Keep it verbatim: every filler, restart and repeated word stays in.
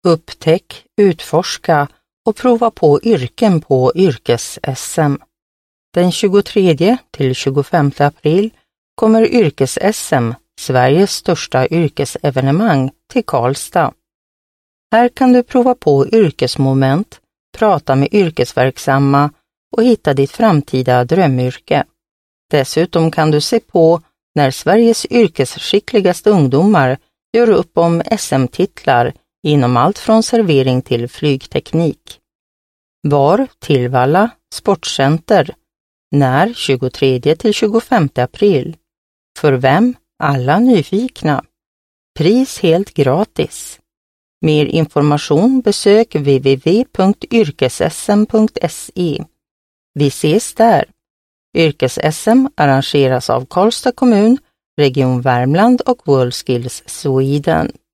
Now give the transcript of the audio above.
Upptäck, utforska och prova på yrken på yrkes-S M. Den tjugotredje till tjugofemte april kommer yrkes-S M, Sveriges största yrkesevenemang, till Karlstad. Här kan du prova på yrkesmoment, prata med yrkesverksamma och hitta ditt framtida drömyrke. Dessutom kan du se på när Sveriges yrkesskickligaste ungdomar gör upp om S M-titlar inom allt från servering till flygteknik. Var? Tillvalla, Sportcenter. När? tjugotredje till tjugofemte april. För vem? Alla nyfikna. Pris helt gratis. Mer information besök w w w punkt yrkes s m punkt s e. Vi ses där. Yrkes-S M arrangeras av Karlstad kommun, Region Värmland och WorldSkills Sweden.